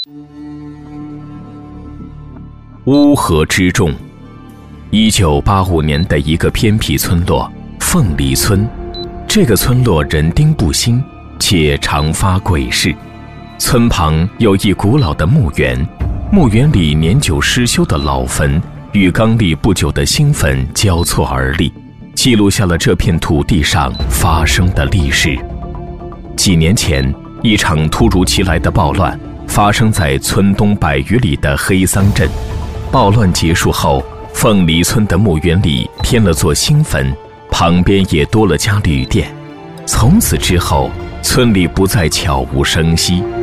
乌合之众。1985年的一个偏僻村落凤梨村，这个村落人丁不兴，且常发鬼事。村旁有一古老的墓园，墓园里年久失修的老坟与刚立不久的新坟交错而立，记录下了这片土地上发生的历史。几年前，一场突如其来的暴乱发生在村东100余里的黑桑镇。暴乱结束后，凤梨村的墓园里添了座新坟，旁边也多了家旅店。从此之后，村里不再悄无声息。